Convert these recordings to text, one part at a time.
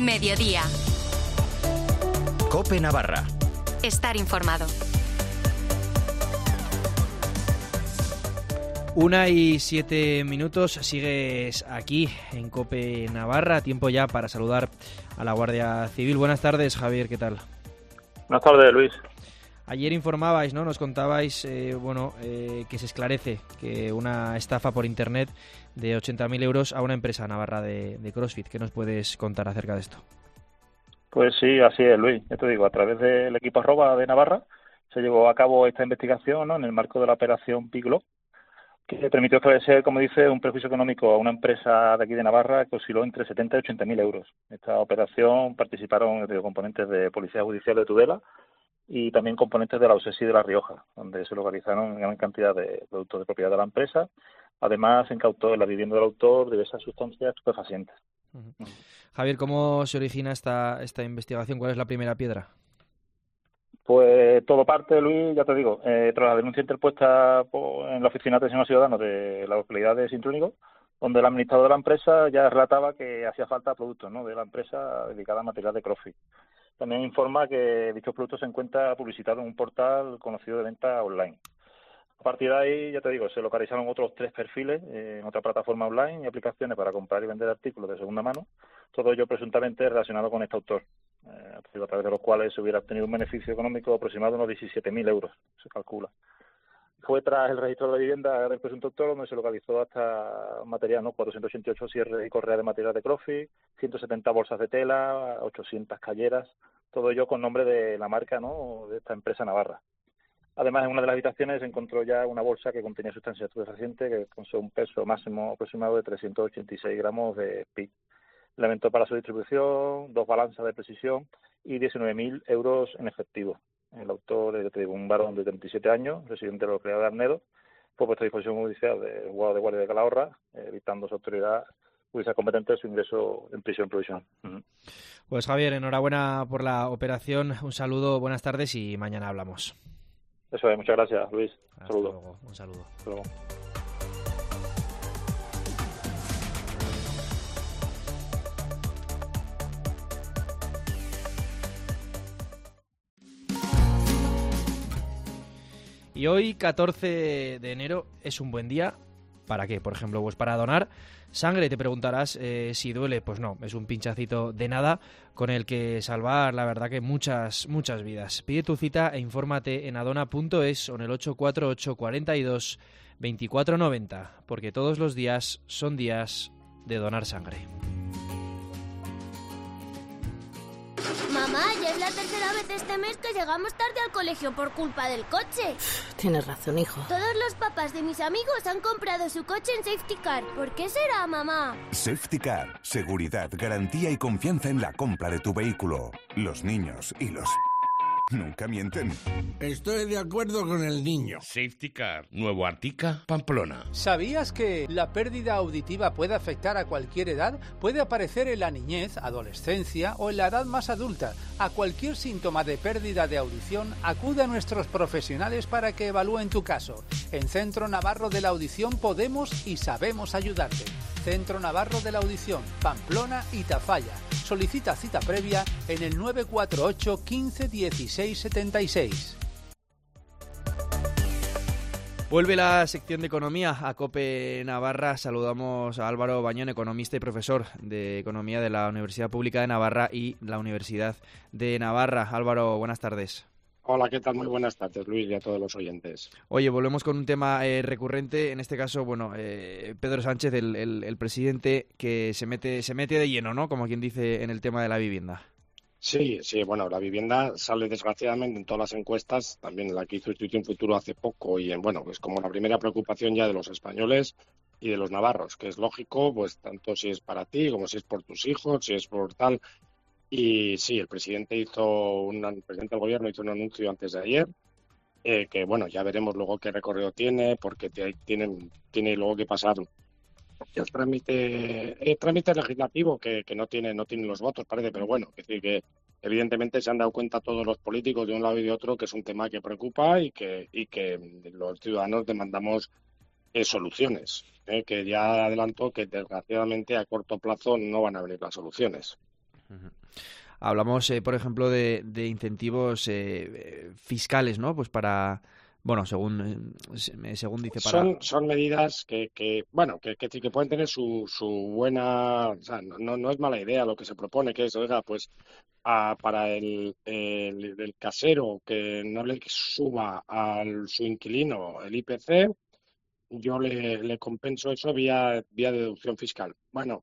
Mediodía. COPE Navarra. Estar informado. 1:07. Sigues aquí en COPE Navarra. Tiempo ya para saludar a la Guardia Civil. Buenas tardes, Javier, ¿qué tal? Buenas tardes, Luis. Ayer informabais, ¿no? Nos contabais, que se esclarece que una estafa por internet de 80.000 euros a una empresa navarra de CrossFit. ¿Qué nos puedes contar acerca de esto? Pues sí, así es, Luis. Ya te digo, a través del equipo @ de Navarra se llevó a cabo esta investigación, ¿no?, en el marco de la operación Piglo, que permitió esclarecer, como dice, un perjuicio económico a una empresa de aquí de Navarra que osciló entre 70 y 80.000 euros. Esta operación participaron componentes de Policía Judicial de Tudela y también componentes de la USESI de La Rioja, donde se localizaron gran cantidad de productos de propiedad de la empresa. Además, se incautó en la vivienda del autor diversas sustancias estupefacientes. Javier, ¿cómo se origina esta investigación? ¿Cuál es la primera piedra? Pues todo parte, Luis, ya te digo, tras la denuncia interpuesta en la Oficina de Atención a Ciudadanos de la localidad de Sintúnigo, donde el administrador de la empresa ya relataba que hacía falta productos, ¿no?, de la empresa dedicada a material de CrossFit. También informa que dichos productos se encuentran publicitados en un portal conocido de venta online. A partir de ahí, ya te digo, se localizaron otros 3 perfiles en otra plataforma online y aplicaciones para comprar y vender artículos de segunda mano, todo ello presuntamente relacionado con este autor, a través de los cuales se hubiera obtenido un beneficio económico aproximado de unos 17.000 euros, se calcula. Fue tras el registro de la vivienda del presunto autor donde se localizó hasta material, ¿no?, 488 cierres y correas de material de CrossFit, 170 bolsas de tela, 800 calleras, todo ello con nombre de la marca, ¿no?, de esta empresa navarra. Además, en una de las habitaciones se encontró ya una bolsa que contenía sustancias estupefacientes que con un peso máximo aproximado de 386 gramos de speed. Elementos para su distribución, 2 balanzas de precisión y 19.000 euros en efectivo. El autor es un varón de 37 años, residente de la localidad de Arnedo, fue puesto a disposición judicial del juzgado de guardia de Calahorra, evitando su autoridad judicial competente de su ingreso en prisión provisional. Pues Javier, enhorabuena por la operación, un saludo, buenas tardes y mañana hablamos. Eso es, muchas gracias, Luis. Hasta luego, un saludo. Hasta luego. Y hoy, 14 de enero, es un buen día. ¿Para qué? Por ejemplo, pues para donar sangre. Te preguntarás si duele. Pues no, es un pinchacito de nada con el que salvar, la verdad, que muchas vidas. Pide tu cita e infórmate en adona.es o en el 848 42 24 90, porque todos los días son días de donar sangre. Mamá, ya es la tercera vez este mes que llegamos tarde al colegio por culpa del coche. Tienes razón, hijo. Todos los papás de mis amigos han comprado su coche en Safety Car. ¿Por qué será, mamá? Safety Car. Seguridad, garantía y confianza en la compra de tu vehículo. Los niños y los... nunca mienten. Estoy de acuerdo con el niño. Safety Car. Nuevo Artica, Pamplona. ¿Sabías que la pérdida auditiva puede afectar a cualquier edad? Puede aparecer en la niñez, adolescencia o en la edad más adulta. A cualquier síntoma de pérdida de audición, acude a nuestros profesionales para que evalúen tu caso. En Centro Navarro de la Audición podemos y sabemos ayudarte. Centro Navarro de la Audición, Pamplona y Tafalla. Solicita cita previa en el 948 15 16 76. Vuelve la sección de Economía a COPE Navarra. Saludamos a Álvaro Bañón, economista y profesor de Economía de la Universidad Pública de Navarra y la Universidad de Navarra. Álvaro, buenas tardes. Hola, ¿qué tal? Muy buenas tardes, Luis, y a todos los oyentes. Oye, volvemos con un tema recurrente, en este caso, Pedro Sánchez, el presidente, que se mete de lleno, ¿no?, como quien dice, en el tema de la vivienda. Sí, bueno, la vivienda sale desgraciadamente en todas las encuestas, también la que hizo Instituto Futuro hace poco, y pues como la primera preocupación ya de los españoles y de los navarros, que es lógico, pues tanto si es para ti como si es por tus hijos, si es por tal. Y sí, el presidente del gobierno hizo un anuncio antes de ayer, que bueno, ya veremos luego qué recorrido tiene, porque tiene luego que pasar el trámite legislativo que no tiene los votos, parece, pero bueno, es decir, que evidentemente se han dado cuenta todos los políticos de un lado y de otro que es un tema que preocupa y que los ciudadanos demandamos soluciones, que ya adelanto que desgraciadamente a corto plazo no van a venir las soluciones. Hablamos, por ejemplo, de incentivos fiscales, ¿no? Pues para, bueno, según dice, para... Son medidas que pueden tener su buena... O sea, no es mala idea lo que se propone, que es, oiga, pues para el casero que no le suba a su inquilino el IPC, yo le compenso eso vía deducción fiscal. Bueno,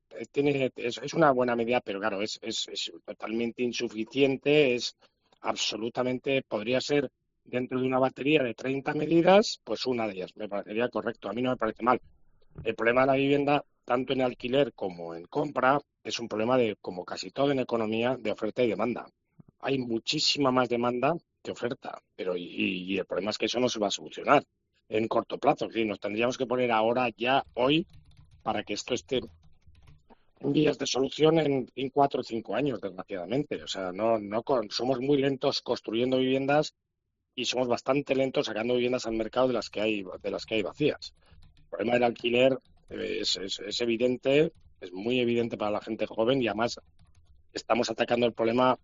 es una buena medida, pero claro, es totalmente insuficiente, es absolutamente, podría ser dentro de una batería de 30 medidas, pues una de ellas. Me parecería correcto, a mí no me parece mal. El problema de la vivienda, tanto en alquiler como en compra, es un problema de, como casi todo en economía, de oferta y demanda. Hay muchísima más demanda que oferta, pero y el problema es que eso no se va a solucionar en corto plazo. Es decir, nos tendríamos que poner ahora, ya, hoy, para que esto esté en vías de solución en 4 o 5 años, desgraciadamente. O sea, somos muy lentos construyendo viviendas y somos bastante lentos sacando viviendas al mercado de las que hay vacías. El problema del alquiler es evidente, es muy evidente para la gente joven y además estamos atacando el problema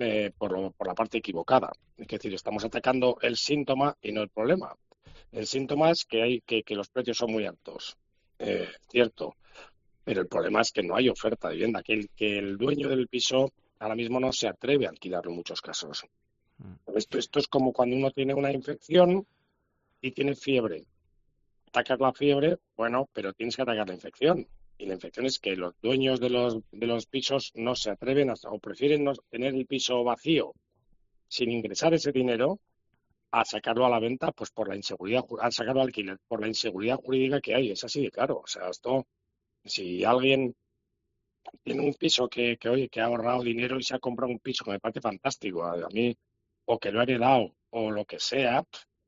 por la parte equivocada. Es decir, estamos atacando el síntoma y no el problema. El síntoma es que los precios son muy altos, cierto, pero el problema es que no hay oferta de vivienda, que el dueño del piso ahora mismo no se atreve a alquilarlo en muchos casos. Esto es como cuando uno tiene una infección y tiene fiebre. Atacas la fiebre, bueno, pero tienes que atacar la infección. Y la infección es que los dueños de los pisos no se atreven o prefieren no tener el piso vacío sin ingresar ese dinero a sacarlo a la venta, pues por la inseguridad, a sacarlo al alquiler, por la inseguridad jurídica que hay. Es así de claro. O sea, esto, si alguien tiene un piso que ha ahorrado dinero y se ha comprado un piso que me parece fantástico, a mí, o que lo ha heredado, o lo que sea,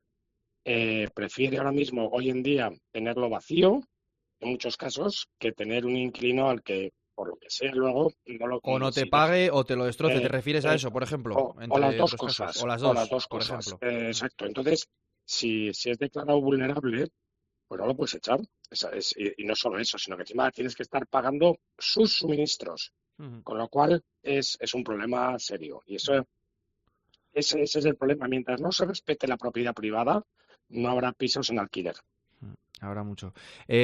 prefiere ahora mismo, hoy en día, tenerlo vacío, en muchos casos, que tener un inquilino al que, por lo que sea, luego o no te pague o te lo destroce. ¿Te refieres a eso, por ejemplo? O las dos cosas. O las dos por cosas. Ejemplo. Exacto. Entonces, si es declarado vulnerable, pues no lo puedes echar. Y no solo eso, sino que encima tienes que estar pagando sus suministros. Con lo cual es un problema serio. Y ese es el problema. Mientras no se respete la propiedad privada, no habrá pisos en alquiler. Habrá mucho.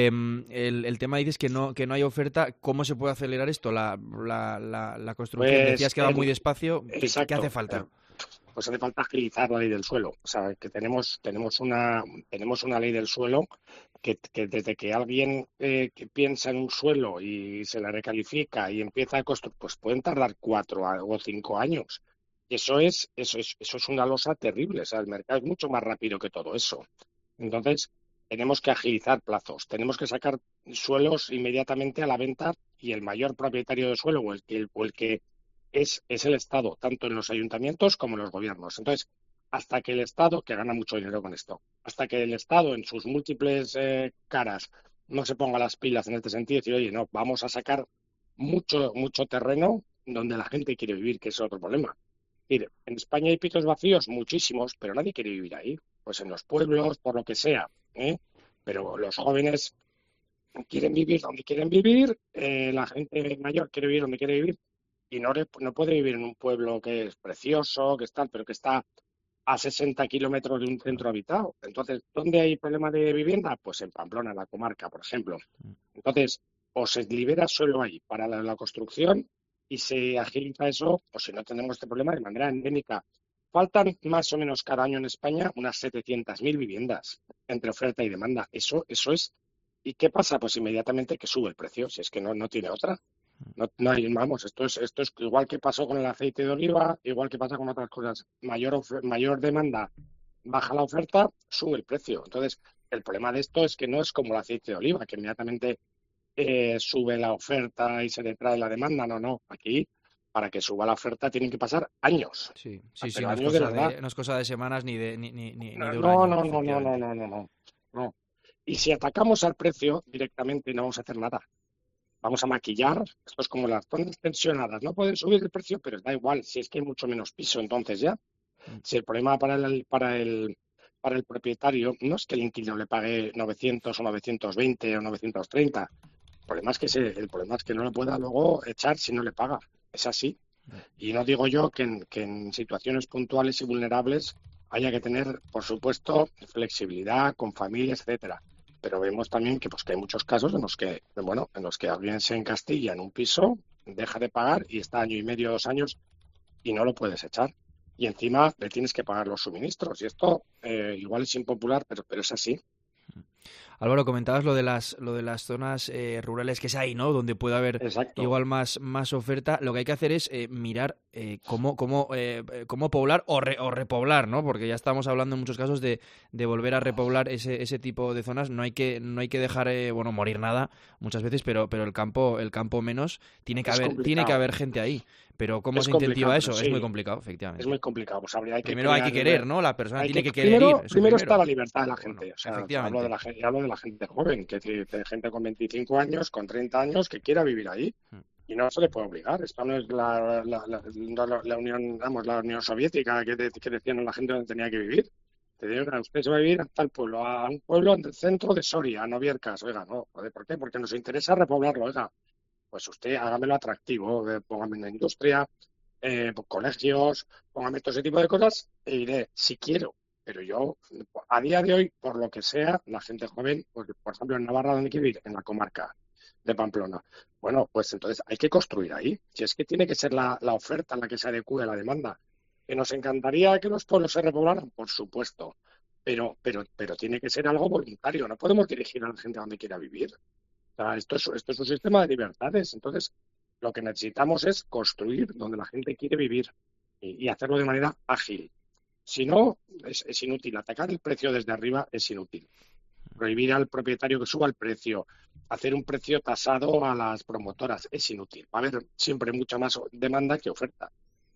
El tema, dices que no hay oferta. ¿Cómo se puede acelerar esto? La construcción, Pues, decías que va muy despacio. ¿Qué hace falta? Pues hace falta agilizar la ley del suelo. O sea, que tenemos una ley del suelo que desde que alguien que piensa en un suelo y se la recalifica y empieza a construir, pues pueden tardar 4 o 5 años. Eso es una losa terrible. O sea, el mercado es mucho más rápido que todo eso. Entonces, tenemos que agilizar plazos, tenemos que sacar suelos inmediatamente a la venta y el mayor propietario de suelo o el que es el Estado, tanto en los ayuntamientos como en los gobiernos. Entonces, hasta que el Estado, que gana mucho dinero con esto, hasta que el Estado en sus múltiples caras no se ponga las pilas en este sentido y decir, oye, no, vamos a sacar mucho terreno donde la gente quiere vivir, que es otro problema. Mire, en España hay pisos vacíos, muchísimos, pero nadie quiere vivir ahí. Pues en los pueblos, por lo que sea, pero los jóvenes quieren vivir donde quieren vivir, la gente mayor quiere vivir donde quiere vivir y no puede vivir en un pueblo que es precioso, que está, pero que está a 60 kilómetros de un centro habitado. Entonces, ¿dónde hay problema de vivienda? Pues en Pamplona, en la comarca, por ejemplo. Entonces, o se libera suelo ahí para la construcción y se agiliza eso, o si no tenemos este problema de manera endémica. Faltan más o menos cada año en España unas 700.000 viviendas entre oferta y demanda. Eso es. ¿Y qué pasa? Pues inmediatamente que sube el precio, si es que no tiene otra. No hay, vamos, esto es igual que pasó con el aceite de oliva, igual que pasa con otras cosas. Mayor demanda, baja la oferta, sube el precio. Entonces, el problema de esto es que no es como el aceite de oliva, que inmediatamente sube la oferta y se le trae la demanda. No. Aquí, para que suba la oferta, tienen que pasar años. Sí, no es cosa de semanas ni de un año. No. Y si atacamos al precio directamente, no vamos a hacer nada. Vamos a maquillar. Esto es como las zonas tensionadas. No pueden subir el precio, pero da igual, si es que hay mucho menos piso, entonces ya. Si el problema para el propietario no es que el inquilino le pague 900 o 920 o 930. El problema es que no le pueda luego echar si no le paga. es así. Y no digo yo que en situaciones puntuales y vulnerables haya que tener, por supuesto, flexibilidad con familias, etcétera. Pero vemos también que hay muchos casos en los que alguien se encastilla en un piso, deja de pagar y está 1 año y medio, 2 años y no lo puedes echar. Y encima le tienes que pagar los suministros. Y esto igual es impopular, pero es así. Álvaro, comentabas lo de las zonas rurales que es ahí, ¿no? Donde puede haber igual más oferta. Lo que hay que hacer es mirar cómo poblar o repoblar, ¿no? Porque ya estamos hablando en muchos casos de volver a repoblar ese tipo de zonas. No hay que dejar morir nada muchas veces, pero el campo menos. Tiene que haber gente ahí. Pero ¿cómo se incentiva eso? Sí. Es muy complicado, efectivamente. Es muy complicado. Pues primero hay que querer, ¿no? La persona tiene que querer ir. Primero está la libertad de la gente. Hablo de la gente joven, que de gente con 25 años, con 30 años, que quiera vivir ahí. Y no se le puede obligar. Esto no es la Unión Soviética que decían a la gente donde tenía que vivir. Te digo, usted se va a vivir a tal pueblo, a un pueblo en el centro de Soria, a Noviercas. Oiga, no, ¿por qué? Porque nos interesa repoblarlo, oiga. Pues usted hágamelo atractivo, póngame una industria, colegios, póngame todo ese tipo de cosas e iré, si quiero. Pero yo, a día de hoy, por lo que sea, la gente joven, pues, por ejemplo, en Navarra, ¿dónde quiere ir? En la comarca de Pamplona. Bueno, pues entonces hay que construir ahí. Si es que tiene que ser la oferta en la que se adecue a la demanda. ¿Que nos encantaría que los pueblos se repoblaran? Por supuesto. Pero tiene que ser algo voluntario. No podemos dirigir a la gente a donde quiera vivir. Esto es un sistema de libertades. Entonces, lo que necesitamos es construir donde la gente quiere vivir y hacerlo de manera ágil. Si no, es inútil. Atacar el precio desde arriba es inútil. Prohibir al propietario que suba el precio, hacer un precio tasado a las promotoras es inútil. Va a haber siempre mucha más demanda que oferta.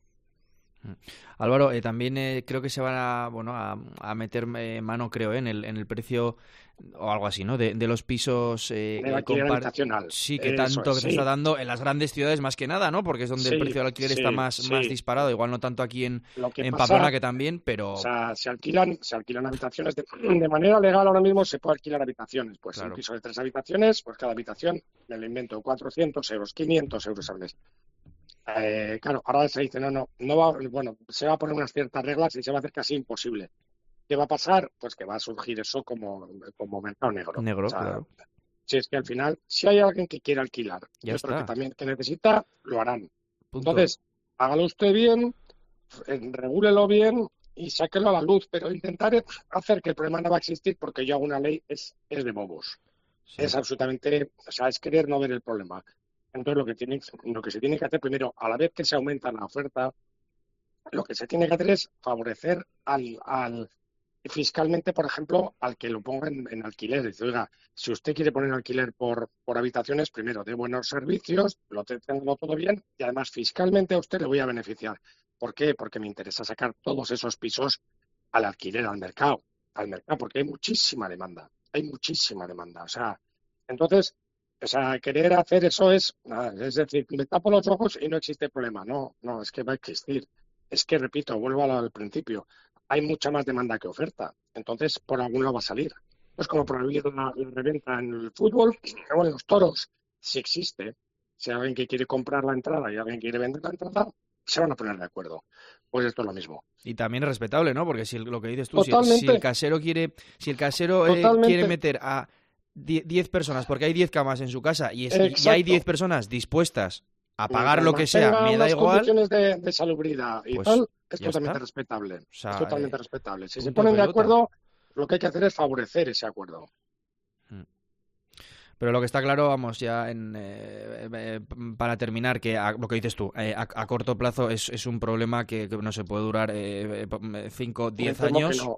Álvaro, también creo que se van a meter mano, creo, en el precio o algo así, ¿no? De los pisos habitacional. Sí, que tanto que se está dando en las grandes ciudades más que nada, ¿no? Porque es donde el precio del alquiler está más disparado. Igual no tanto aquí en Pamplona, que también, pero... O sea, se alquilan habitaciones de manera legal. Ahora mismo se puede alquilar habitaciones. Pues claro. Un piso de 3 habitaciones, pues cada habitación, me lo invento, 400 euros, 500 euros al mes. Claro, ahora se dice, se va a poner unas ciertas reglas y se va a hacer casi imposible. ¿Qué va a pasar? Pues que va a surgir eso como mercado negro. Claro. Si es que al final, si hay alguien que quiere alquilar y otro que también que necesita, lo harán. Punto. Entonces, hágalo usted bien, regúlelo bien y sáquelo a la luz, pero intentar hacer que el problema no va a existir porque yo hago una ley es de bobos. Sí. Es absolutamente, es querer no ver el problema. Entonces, lo que se tiene que hacer primero, a la vez que se aumenta la oferta, lo que se tiene que hacer es favorecer al fiscalmente, por ejemplo, al que lo ponga en alquiler. Dice, oiga, si usted quiere poner alquiler por habitaciones, primero, de buenos servicios, lo tengo todo bien y además fiscalmente a usted le voy a beneficiar. ¿Por qué? Porque me interesa sacar todos esos pisos al alquiler, al mercado, porque hay muchísima demanda. Entonces, querer hacer eso es decir, me tapo los ojos y no existe problema. No, es que va a existir. Es que, repito, vuelvo al principio, hay mucha más demanda que oferta. Entonces, por algún lado va a salir. Pues como prohibir la reventa en el fútbol, o en los toros, si existe. Si hay alguien que quiere comprar la entrada y alguien quiere vender la entrada, se van a poner de acuerdo. Pues esto es lo mismo. Y también es respetable, ¿no? Porque si lo que dices tú, si el casero quiere meter a 10 personas, porque hay 10 camas en su casa y hay 10 personas dispuestas a pagar lo que sea, me da igual. Condiciones de salubridad y pues tal, es totalmente respetable. Es totalmente respetable. Si se ponen de acuerdo, lo que hay que hacer es favorecer ese acuerdo. Pero lo que está claro, vamos, ya para terminar, que lo que dices tú, a corto plazo es un problema que no se puede durar 5, 10 años. No.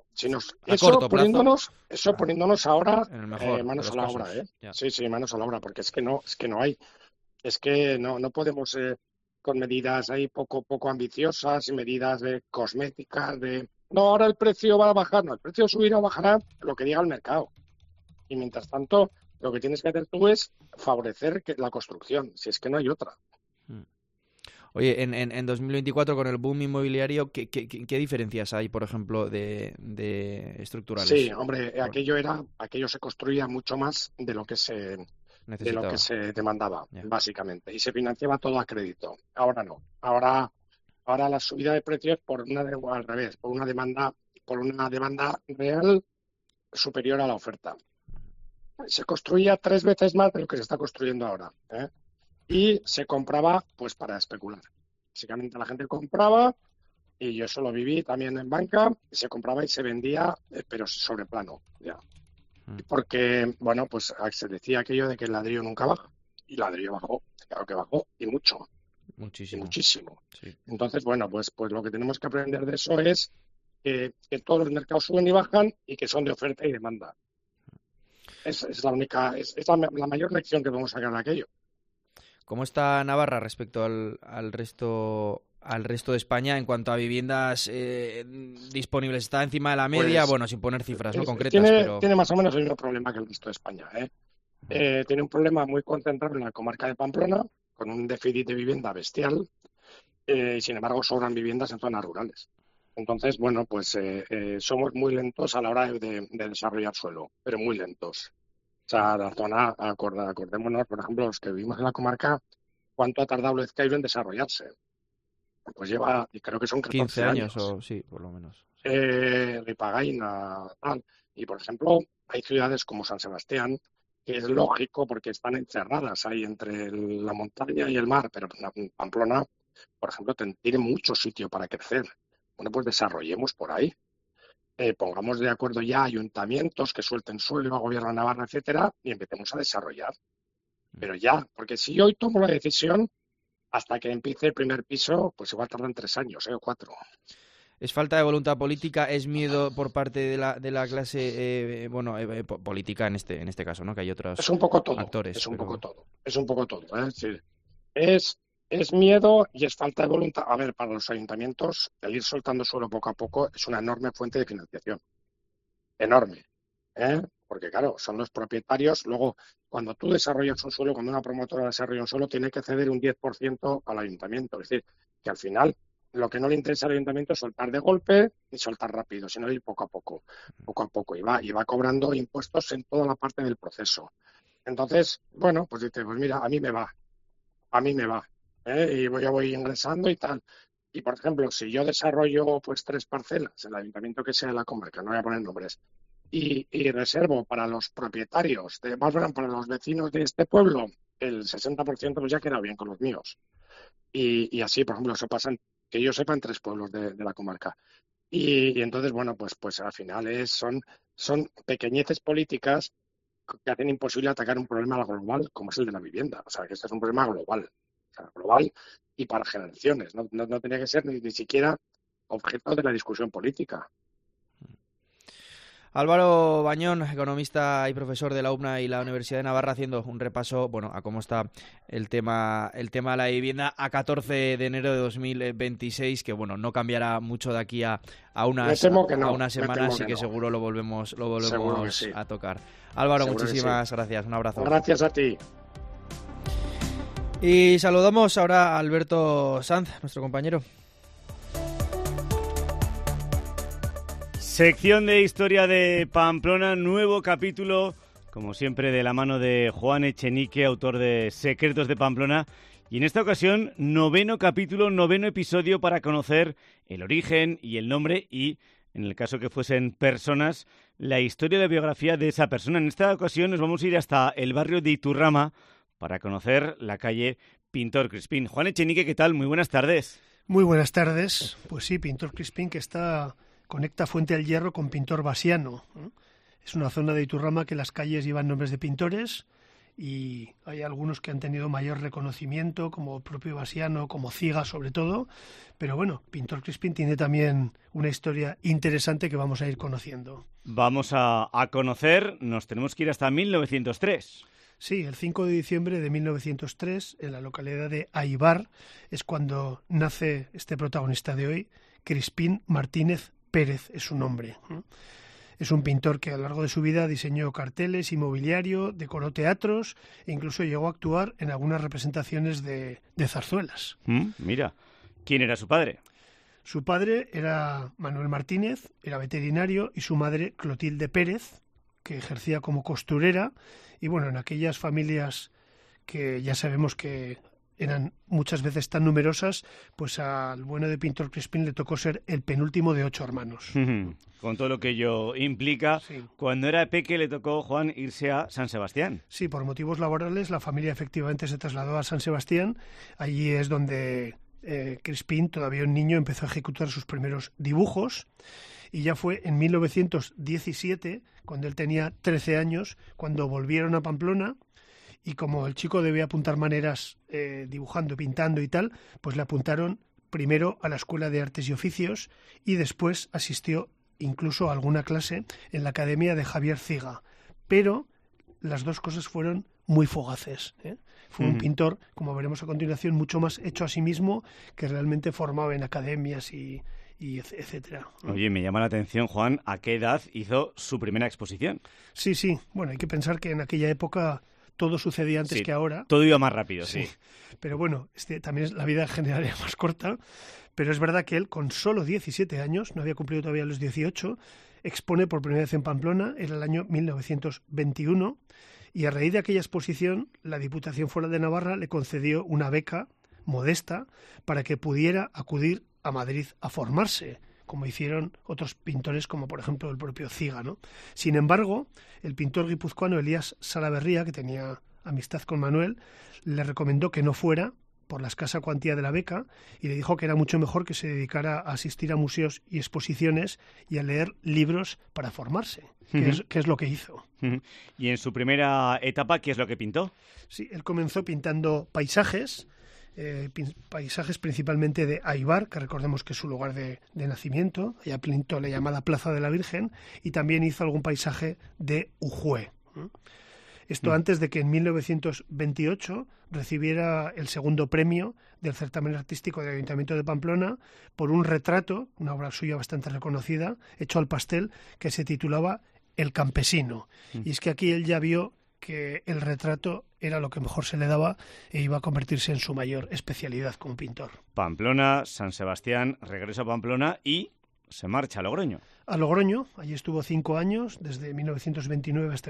Poniéndonos ahora manos a la obra, Sí, manos a la obra, porque es que no hay. Es que no podemos con medidas ahí poco ambiciosas y medidas cosméticas no, ahora el precio va a bajar. No, el precio subirá o bajará lo que diga el mercado. Y mientras tanto, lo que tienes que hacer tú es favorecer la construcción, si es que no hay otra. Oye, en 2024 con el boom inmobiliario, ¿qué diferencias hay, por ejemplo, de estructurales? Sí, hombre, aquello se construía mucho más de lo que se de lo que se demandaba, básicamente. Y se financiaba todo a crédito. Ahora no. Ahora la subida de precios al revés, por una demanda real superior a la oferta. Se construía 3 veces más de lo que se está construyendo ahora, ¿eh? Y se compraba pues para especular. Básicamente la gente compraba, y yo eso lo viví también en banca, se compraba y se vendía, pero sobre plano, ya. Porque, bueno, pues se decía aquello de que el ladrillo nunca baja. Y el ladrillo bajó, claro que bajó, y mucho. Muchísimo. Sí. Entonces, bueno, pues lo que tenemos que aprender de eso es que todos los mercados suben y bajan y que son de oferta y demanda. Es la única, es la mayor lección que podemos sacar de aquello. ¿Cómo está Navarra respecto al resto de España en cuanto a viviendas disponibles? ¿Está encima de la media? Pues, bueno, sin poner cifras concretas. Tiene más o menos el mismo problema que el resto de España, ¿eh? Tiene un problema muy concentrado en la comarca de Pamplona, con un déficit de vivienda bestial, y sin embargo sobran viviendas en zonas rurales. Entonces, bueno, pues somos muy lentos a la hora de desarrollar suelo, pero muy lentos. O sea, la zona, acordémonos, por ejemplo, los que vivimos en la comarca, ¿cuánto ha tardado Lezcaylo en desarrollarse? Pues lleva, y creo que son 15 años. O sí, por lo menos. Ripagaina, tal. Y, por ejemplo, hay ciudades como San Sebastián, que es lógico porque están encerradas ahí entre la montaña y el mar, pero Pamplona, por ejemplo, tiene mucho sitio para crecer. Bueno, pues desarrollemos por ahí. Pongamos de acuerdo ya ayuntamientos que suelten suelo, gobierno de Navarra, etcétera, y empecemos a desarrollar. Pero ya, porque si hoy tomo la decisión, hasta que empiece el primer piso, pues igual tardan 3 años, o 4. ¿Es falta de voluntad política? ¿Es miedo por parte de la clase política en este caso, ¿no? Que hay otros es un poco todo, actores. Es un poco todo. Es miedo y es falta de voluntad. A ver, para los ayuntamientos, el ir soltando suelo poco a poco es una enorme fuente de financiación. Enorme. Porque, claro, son los propietarios. Luego, cuando tú desarrollas un suelo, cuando una promotora desarrolla un suelo, tiene que ceder un 10% al ayuntamiento. Es decir, que al final lo que no le interesa al ayuntamiento es soltar de golpe y soltar rápido, sino ir poco a poco. Y va cobrando impuestos en toda la parte del proceso. Entonces, bueno, pues dice, pues mira, a mí me va. Y yo voy ingresando y tal. Y, por ejemplo, si yo desarrollo pues 3 parcelas, el ayuntamiento que sea de la comarca, no voy a poner nombres, y reservo para los propietarios, para los vecinos de este pueblo, el 60% pues ya queda bien con los míos. Y así, por ejemplo, eso pasa, que yo sepa, en 3 pueblos de la comarca. Y entonces, bueno, pues al final son pequeñeces políticas que hacen imposible atacar un problema global como es el de la vivienda. O sea, que este es un problema global. Global y para generaciones. No tenía que ser ni siquiera objeto de la discusión política. Álvaro Bañón, economista y profesor de la UMNA y la Universidad de Navarra, haciendo un repaso a cómo está el tema de la vivienda a 14 de enero de 2026, que no cambiará mucho de aquí a unas semanas, así que seguro lo volvemos sí. a tocar. Álvaro, seguro muchísimas gracias, un abrazo. Gracias a ti. Y saludamos ahora a Alberto Sanz, nuestro compañero. Sección de Historia de Pamplona, nuevo capítulo, como siempre, de la mano de Juan Echenique, autor de Secretos de Pamplona. Y en esta ocasión, 9º capítulo, 9º episodio para conocer el origen y el nombre y, en el caso que fuesen personas, la historia de biografía de esa persona. En esta ocasión nos vamos a ir hasta el barrio de Iturrama para conocer la calle Pintor Crispín. Juan Echenique, ¿qué tal? Muy buenas tardes. Muy buenas tardes. Pues sí, Pintor Crispín, que conecta Fuente del Hierro con Pintor Basiano. Es una zona de Iturrama que las calles llevan nombres de pintores y hay algunos que han tenido mayor reconocimiento, como el propio Basiano, como Ciga sobre todo. Pero bueno, Pintor Crispín tiene también una historia interesante que vamos a ir conociendo. Vamos a conocer, nos tenemos que ir hasta 1903. Sí, el 5 de diciembre de 1903, en la localidad de Aibar, es cuando nace este protagonista de hoy. Crispín Martínez Pérez es su nombre. Es un pintor que a lo largo de su vida diseñó carteles, inmobiliario, decoró teatros e incluso llegó a actuar en algunas representaciones de zarzuelas. Mira, ¿quién era su padre? Su padre era Manuel Martínez, era veterinario, y su madre Clotilde Pérez, que ejercía como costurera, y bueno, en aquellas familias que ya sabemos que eran muchas veces tan numerosas, pues al bueno de Pintor Crispín le tocó ser el penúltimo de 8 hermanos. Con todo lo que ello implica, sí. Cuando era peque le tocó, Juan, irse a San Sebastián. Sí, por motivos laborales la familia efectivamente se trasladó a San Sebastián. Allí es donde Crispín, todavía un niño, empezó a ejecutar sus primeros dibujos, y ya fue en 1917, cuando él tenía 13 años, cuando volvieron a Pamplona. Y como el chico debía apuntar maneras dibujando, pintando y tal, pues le apuntaron primero a la Escuela de Artes y Oficios y después asistió incluso a alguna clase en la Academia de Javier Ciga. Pero las dos cosas fueron muy fugaces, ¿eh? Fue un pintor, como veremos a continuación, mucho más hecho a sí mismo, que realmente formaba en academias y etcétera. Oye, me llama la atención, Juan, ¿a qué edad hizo su primera exposición? Sí. Bueno, hay que pensar que en aquella época todo sucedía antes que ahora. Todo iba más rápido, sí. Pero bueno, también la vida en general era más corta. Pero es verdad que él, con solo 17 años, no había cumplido todavía los 18, expone por primera vez en Pamplona en el año 1921. Y a raíz de aquella exposición, la Diputación Foral de Navarra le concedió una beca modesta para que pudiera acudir a Madrid a formarse, como hicieron otros pintores, como por ejemplo el propio Ciga, ¿no? Sin embargo, el pintor guipuzcoano Elías Salaverría, que tenía amistad con Manuel, le recomendó que no fuera por la escasa cuantía de la beca y le dijo que era mucho mejor que se dedicara a asistir a museos y exposiciones y a leer libros para formarse, que es lo que hizo. ¿Y en su primera etapa qué es lo que pintó? Sí, él comenzó pintando paisajes, paisajes principalmente de Aibar, que recordemos que es su lugar de nacimiento. Allá pintó la llamada Plaza de la Virgen, y también hizo algún paisaje de Ujue. Esto antes de que en 1928 recibiera el segundo premio del certamen artístico del Ayuntamiento de Pamplona por un retrato, una obra suya bastante reconocida, hecho al pastel, que se titulaba El campesino. Y es que aquí él ya vio que el retrato era lo que mejor se le daba e iba a convertirse en su mayor especialidad como pintor. Pamplona, San Sebastián, regresa a Pamplona y se marcha a Logroño. A Logroño, allí estuvo 5 años, desde 1929 hasta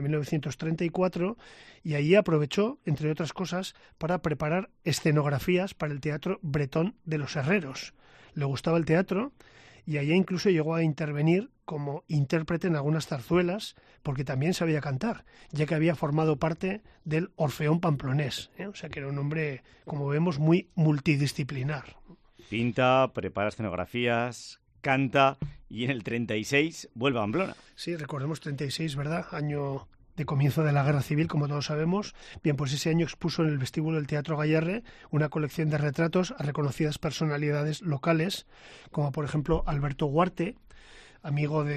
1934, y allí aprovechó, entre otras cosas, para preparar escenografías para el Teatro Bretón de los Herreros. Le gustaba el teatro y allí incluso llegó a intervenir como intérprete en algunas zarzuelas, porque también sabía cantar, ya que había formado parte del Orfeón Pamplonés, ¿eh? O sea que era un hombre, como vemos, muy multidisciplinar. Pinta, prepara escenografías, canta, y en el 36 vuelve a Pamplona. Sí, recordemos 36, ¿verdad? Año de comienzo de la Guerra Civil, como todos sabemos. Bien, pues ese año expuso en el vestíbulo del Teatro Gayarre una colección de retratos a reconocidas personalidades locales, como por ejemplo Alberto Huarte, amigo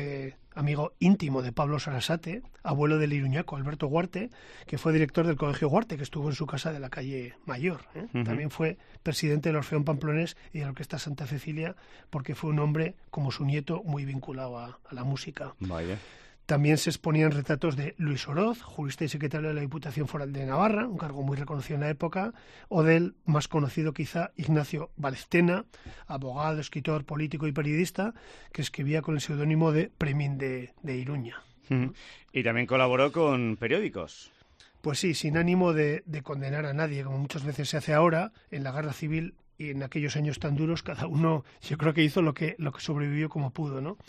íntimo de Pablo Sarasate, abuelo del Iruñaco, Alberto Huarte, que fue director del Colegio Huarte, que estuvo en su casa de la calle Mayor, ¿eh? También fue presidente del Orfeón Pamplonés y de la Orquesta Santa Cecilia, porque fue un hombre, como su nieto, muy vinculado a la música. Vaya. También se exponían retratos de Luis Oroz, jurista y secretario de la Diputación Foral de Navarra, un cargo muy reconocido en la época, o del más conocido quizá Ignacio Valestena, abogado, escritor, político y periodista, que escribía con el seudónimo de Premin de Iruña. Y también colaboró con periódicos. Pues sí, sin ánimo de condenar a nadie, como muchas veces se hace ahora, en la Guerra Civil y en aquellos años tan duros, cada uno yo creo que hizo lo que sobrevivió como pudo, ¿no?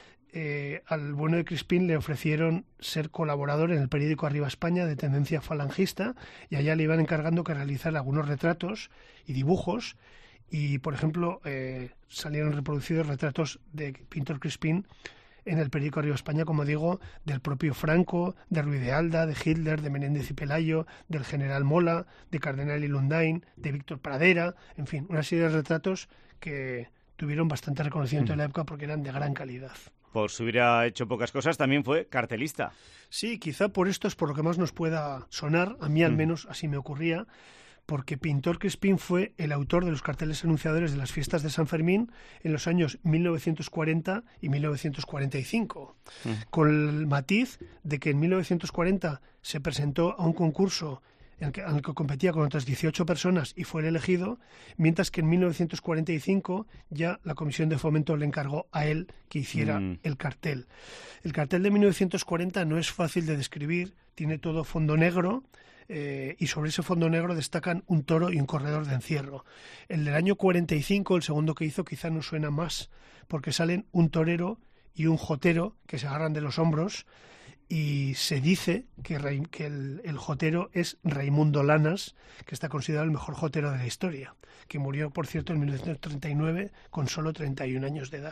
Al bueno de Crispín le ofrecieron ser colaborador en el periódico Arriba España, de tendencia falangista, y allá le iban encargando que realizara algunos retratos y dibujos, y por ejemplo salieron reproducidos retratos de Pintor Crispín en el periódico Arriba España, como digo, del propio Franco, de Ruiz de Alda, de Hitler, de Menéndez y Pelayo, del general Mola, de Cardenal y Lundain, de Víctor Pradera, en fin, una serie de retratos que tuvieron bastante reconocimiento en la época porque eran de gran calidad. Por si hubiera hecho pocas cosas, también fue cartelista. Sí, quizá por esto es por lo que más nos pueda sonar, a mí al menos así me ocurría, porque Pintor Crispín fue el autor de los carteles anunciadores de las fiestas de San Fermín en los años 1940 y 1945, con el matiz de que en 1940 se presentó a un concurso en el que competía con otras 18 personas y fue el elegido, mientras que en 1945 ya la Comisión de Fomento le encargó a él que hiciera el cartel. El cartel de 1940 no es fácil de describir, tiene todo fondo negro, y sobre ese fondo negro destacan un toro y un corredor de encierro. El del año 45, el segundo que hizo, quizá nos suena más, porque salen un torero y un jotero que se agarran de los hombros, y se dice que el jotero es Raimundo Lanas, que está considerado el mejor jotero de la historia, que murió, por cierto, en 1939 con solo 31 años de edad.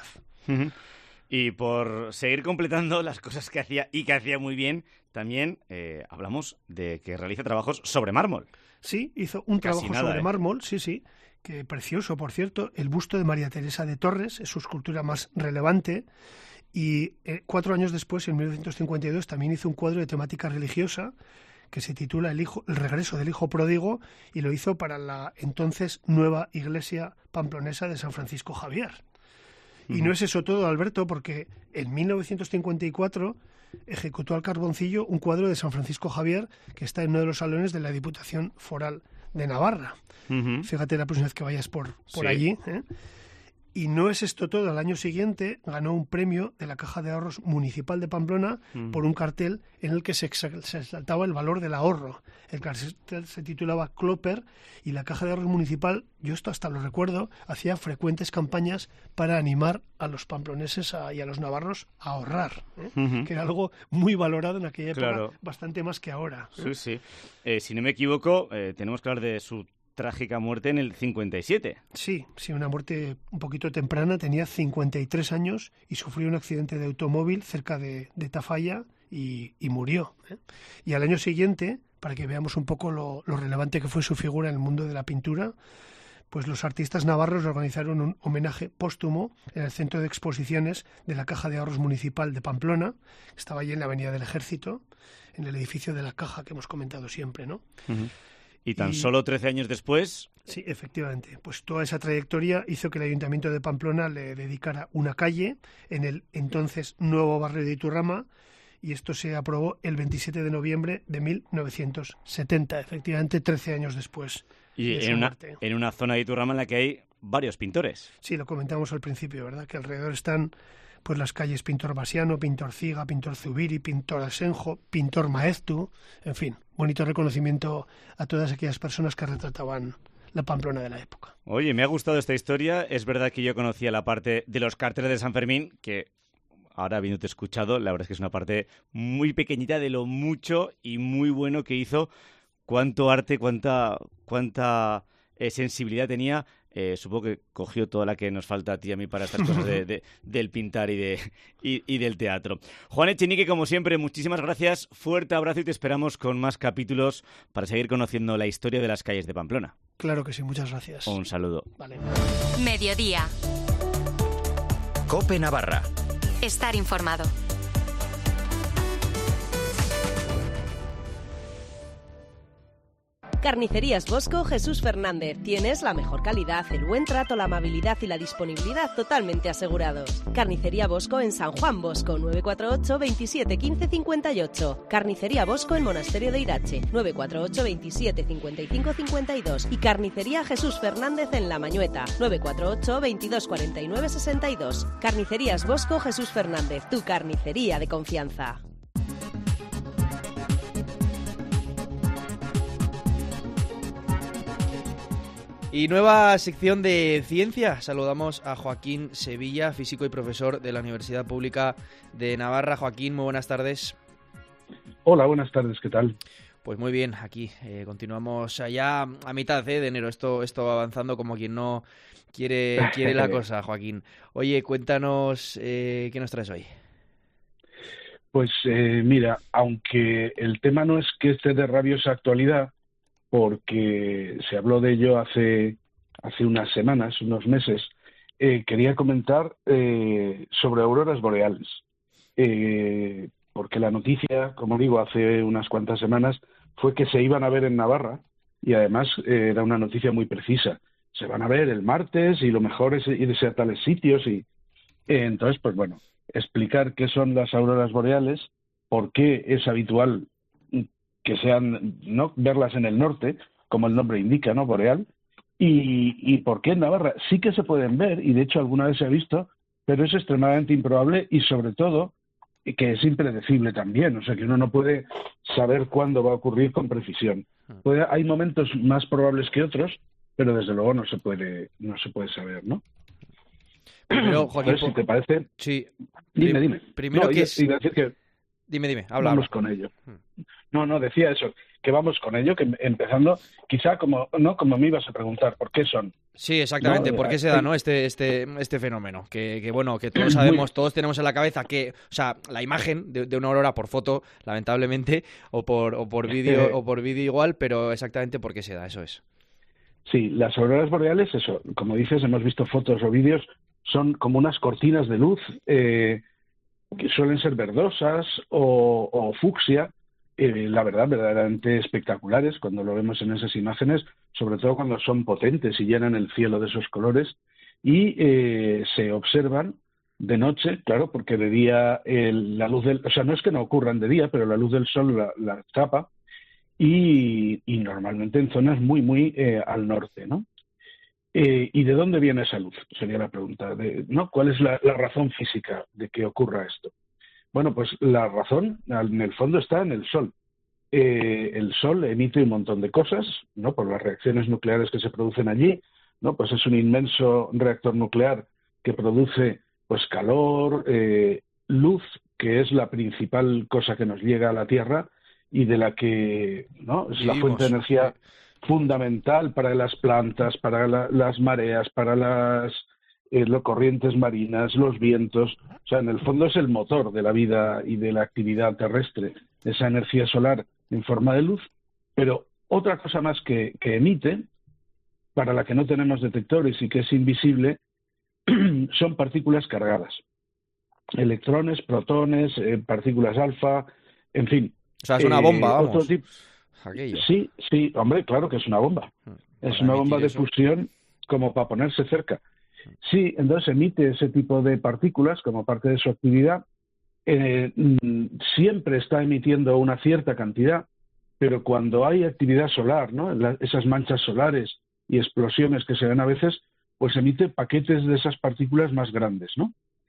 Y por seguir completando las cosas que hacía y que hacía muy bien, también hablamos de que realiza trabajos sobre mármol. Sí, hizo un trabajo sobre mármol, sí, que precioso, por cierto. El busto de María Teresa de Torres es su escultura más relevante. Y 4 años después, en 1952, también hizo un cuadro de temática religiosa que se titula El regreso del hijo pródigo, y lo hizo para la entonces nueva iglesia pamplonesa de San Francisco Javier. Y no es eso todo, Alberto, porque en 1954 ejecutó al carboncillo un cuadro de San Francisco Javier que está en uno de los salones de la Diputación Foral de Navarra. Fíjate la próxima vez que vayas por allí, ¿eh? Y no es esto todo. Al año siguiente ganó un premio de la Caja de Ahorros Municipal de Pamplona por un cartel en el que se exaltaba el valor del ahorro. El cartel se titulaba Cloper, y la Caja de Ahorros Municipal, yo esto hasta lo recuerdo, hacía frecuentes campañas para animar a los pamploneses y a los navarros a ahorrar, que era algo muy valorado en aquella época, bastante más que ahora. Sí. Si no me equivoco, tenemos que hablar de su trágica muerte en el 57. Sí, una muerte un poquito temprana. Tenía 53 años y sufrió un accidente de automóvil cerca de Tafalla y murió. Y al año siguiente, para que veamos un poco lo relevante que fue su figura en el mundo de la pintura, pues los artistas navarros organizaron un homenaje póstumo en el Centro de Exposiciones de la Caja de Ahorros Municipal de Pamplona, que estaba allí en la Avenida del Ejército, en el edificio de la Caja que hemos comentado siempre, ¿no? Y solo 13 años después... Sí, efectivamente. Pues toda esa trayectoria hizo que el Ayuntamiento de Pamplona le dedicara una calle en el entonces nuevo barrio de Iturrama, y esto se aprobó el 27 de noviembre de 1970, efectivamente 13 años después. Y en una zona de Iturrama en la que hay varios pintores. Sí, lo comentamos al principio, ¿verdad? Que alrededor están pues las calles Pintor Basiano, Pintor Ciga, Pintor Zubiri, Pintor Asenjo, Pintor Maeztu, en fin, bonito reconocimiento a todas aquellas personas que retrataban la Pamplona de la época. Oye, me ha gustado esta historia. Es verdad que yo conocía la parte de los carteles de San Fermín, que ahora habiéndote escuchado, la verdad es que es una parte muy pequeñita de lo mucho y muy bueno que hizo. Cuánto arte, cuánta sensibilidad tenía. Supongo que cogió toda la que nos falta a ti y a mí para estas cosas del pintar y del teatro. Juan Echenique, como siempre, muchísimas gracias, fuerte abrazo y te esperamos con más capítulos para seguir conociendo la historia de las calles de Pamplona. Claro que sí, muchas gracias. Un saludo. Vale. Mediodía. COPE Navarra. Estar informado. Carnicerías Bosco Jesús Fernández. Tienes la mejor calidad, el buen trato, la amabilidad y la disponibilidad totalmente asegurados. Carnicería Bosco en San Juan Bosco, 948 27 15 58. Carnicería Bosco en Monasterio de Irache, 948 27 55 52. Y Carnicería Jesús Fernández en La Mañueta, 948 22 49 62. Carnicerías Bosco Jesús Fernández, tu carnicería de confianza. Y nueva sección de ciencia. Saludamos a Joaquín Sevilla, físico y profesor de la Universidad Pública de Navarra. Joaquín, muy buenas tardes. Hola, buenas tardes, ¿qué tal? Pues muy bien, aquí continuamos allá a mitad de enero. Esto va avanzando como quien no quiere la cosa, Joaquín. Oye, cuéntanos qué nos traes hoy. Pues mira, aunque el tema no es que esté de rabiosa actualidad, porque se habló de ello hace unas semanas, unos meses, quería comentar sobre auroras boreales. Porque la noticia, como digo, hace unas cuantas semanas, fue que se iban a ver en Navarra, y además era una noticia muy precisa. Se van a ver el martes y lo mejor es irse a tales sitios. Y entonces, pues bueno, explicar qué son las auroras boreales, por qué es habitual que sean, ¿no?, verlas en el norte, como el nombre indica, ¿no?, boreal. ¿Y por qué en Navarra? Sí que se pueden ver, y de hecho alguna vez se ha visto, pero es extremadamente improbable y sobre todo que es impredecible también, o sea que uno no puede saber cuándo va a ocurrir con precisión. Hay momentos más probables que otros, pero desde luego no se puede saber, ¿no? Primero, Joaquín, entonces, si te parece... Sí. Dime. Primero no, que es... decir que Dime, habla. Vamos con ello. No, decía eso, que vamos con ello, que empezando, quizá como me ibas a preguntar, ¿por qué son? Sí, exactamente, ¿No? ¿por qué se da, ¿no?, este fenómeno? Que bueno, que todos sabemos, todos tenemos en la cabeza que, o sea, la imagen de una aurora por foto, lamentablemente, o por vídeo igual, pero exactamente por qué se da, eso es. Sí, las auroras boreales, eso, como dices, hemos visto fotos o vídeos, son como unas cortinas de luz, que suelen ser verdosas o fucsia, la verdad, verdaderamente espectaculares cuando lo vemos en esas imágenes, sobre todo cuando son potentes y llenan el cielo de esos colores, y se observan de noche, claro, porque de día la luz del... O sea, no es que no ocurran de día, pero la luz del sol la tapa, y normalmente en zonas muy, muy al norte, ¿no? ¿Y de dónde viene esa luz? Sería la pregunta. ¿No? ¿Cuál es la razón física de que ocurra esto? Bueno, pues la razón, en el fondo, está en el Sol. El Sol emite un montón de cosas, ¿no?, por las reacciones nucleares que se producen allí, ¿no? Pues es un inmenso reactor nuclear que produce, pues, calor, luz, que es la principal cosa que nos llega a la Tierra y de la que, ¿no?, es la fuente de energía fundamental para las plantas, para las mareas, para las corrientes marinas, los vientos. O sea, en el fondo es el motor de la vida y de la actividad terrestre, esa energía solar en forma de luz. Pero otra cosa más que emite, para la que no tenemos detectores y que es invisible, son partículas cargadas. Electrones, protones, partículas alfa, en fin. O sea, es una bomba, vamos. Otro tipo... Sí, hombre, claro que es una bomba. Es una bomba de fusión como para ponerse cerca. Sí, entonces emite ese tipo de partículas como parte de su actividad. Siempre está emitiendo una cierta cantidad, pero cuando hay actividad solar, ¿no?, esas manchas solares y explosiones que se ven a veces, pues emite paquetes de esas partículas más grandes, ¿no?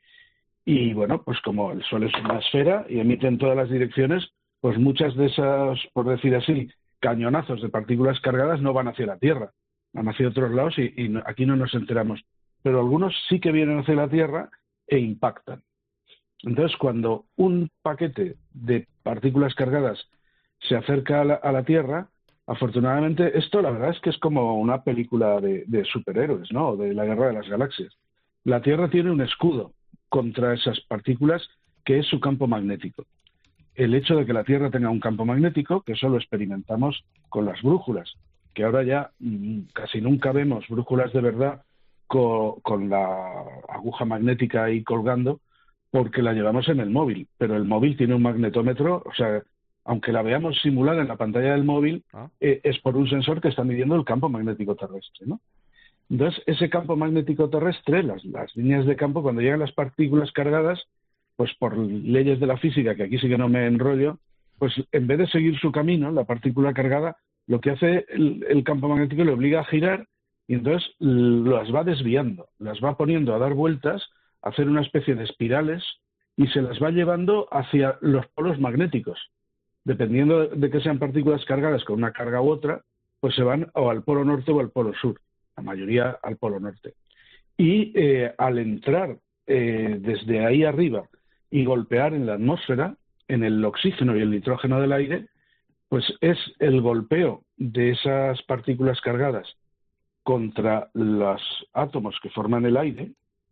Y bueno, pues como el Sol es una esfera y emite en todas las direcciones, pues muchas de esas, por decir así, cañonazos de partículas cargadas no van hacia la Tierra, van hacia otros lados y aquí no nos enteramos. Pero algunos sí que vienen hacia la Tierra e impactan. Entonces, cuando un paquete de partículas cargadas se acerca a la Tierra, afortunadamente, esto la verdad es que es como una película de superhéroes, ¿no?, de la Guerra de las Galaxias. La Tierra tiene un escudo contra esas partículas que es su campo magnético. El hecho de que la Tierra tenga un campo magnético, que eso lo experimentamos con las brújulas, que ahora ya casi nunca vemos brújulas de verdad con la aguja magnética ahí colgando, porque la llevamos en el móvil, pero el móvil tiene un magnetómetro, o sea, aunque la veamos simulada en la pantalla del móvil, es por un sensor que está midiendo el campo magnético terrestre, ¿no? Entonces, ese campo magnético terrestre, las líneas de campo, cuando llegan las partículas cargadas, pues por leyes de la física, que aquí sí que no me enrollo, pues en vez de seguir su camino, la partícula cargada, lo que hace el campo magnético le obliga a girar y entonces las va desviando, las va poniendo a dar vueltas, a hacer una especie de espirales y se las va llevando hacia los polos magnéticos. Dependiendo de que sean partículas cargadas con una carga u otra, pues se van o al polo norte o al polo sur, la mayoría al polo norte. Y al entrar desde ahí arriba y golpear en la atmósfera, en el oxígeno y el nitrógeno del aire, pues es el golpeo de esas partículas cargadas contra los átomos que forman el aire,